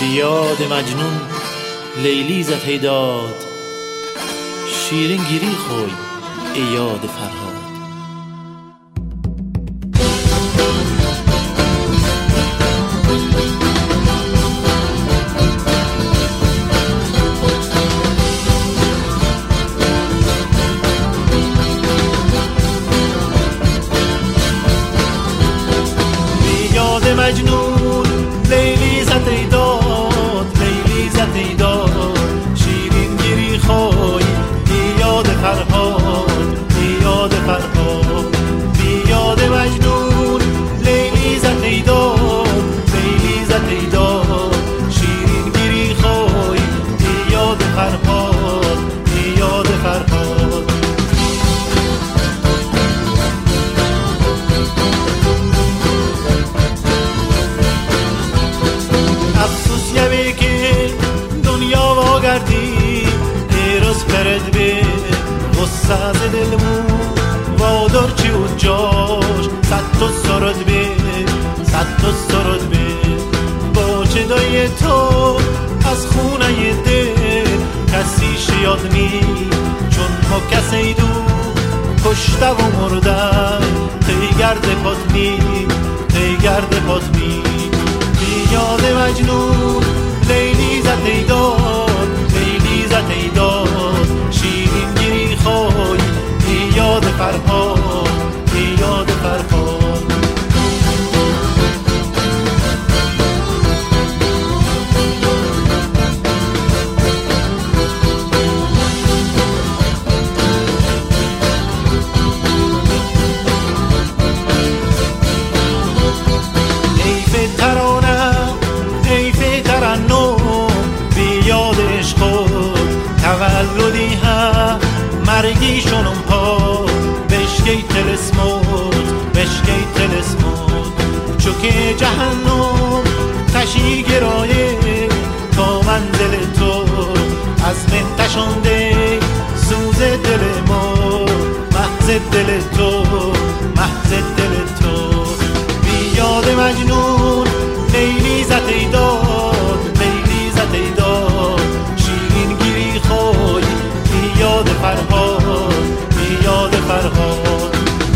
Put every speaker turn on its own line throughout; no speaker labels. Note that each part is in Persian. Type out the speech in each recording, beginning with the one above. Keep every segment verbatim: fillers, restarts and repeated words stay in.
یاد مجنون لیلی زت داد، شیرین گیری خوی ای یاد فرهاد.
مجنون لیلی زت داد، لیلی زت داد، شیرین گیری خوی بی یاد فرهاد، بی یاد فرهاد. بی یاد مجنون لیلی زت داد، لیلی زت داد، شیرین گیری خوی بی یاد فرهاد، بی یاد فرهاد. افسوس یوی که دنیا واگردی دیروز پرد به غصه از دلمون وادار چی و جاش صد تو سرد به صد تو سرد به با چدای تو از خونه دل کسی شیاد نی چون ما کسی دو کشته و مرده تی گرد پاتنی تی گرد پاتنی. یاد مجنون لیلی زت داد، لیلی زت داد، شیرین گیری خوی ای یاد فرهاد، ای یاد فرهاد. حیف ترانه تولدی ها مرگی شنم پا بشکی تلسموت بشکی تلسموت چوکه جهنم تشی گرایه تا منزل تو از من تشانده سوز دل ما محض دل تو محض دل تو. بی یاد مجنون لیلی زت داد، لیلی زت داد، شیرین گیری خوی بی یاد فرهاد، بی یاد فرهاد.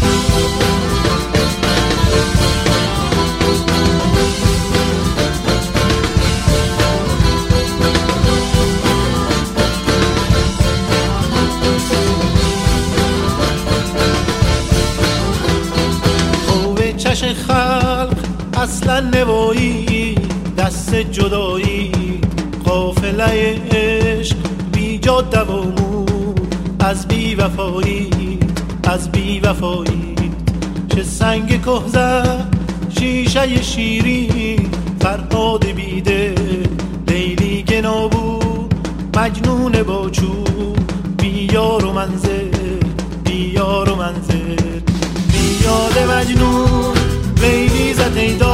خوب چش خلق اصلا نوایی دست جدایی قافله عشق بی جاده و مو از بی وفایی از بی وفایی. چه سنگ کهزه شیشه شیرین فرهاد بیده لیلی گنابو مجنون با چوب بی یار و منزل بی یار و منزل. بی یاد مجنون لیلی زت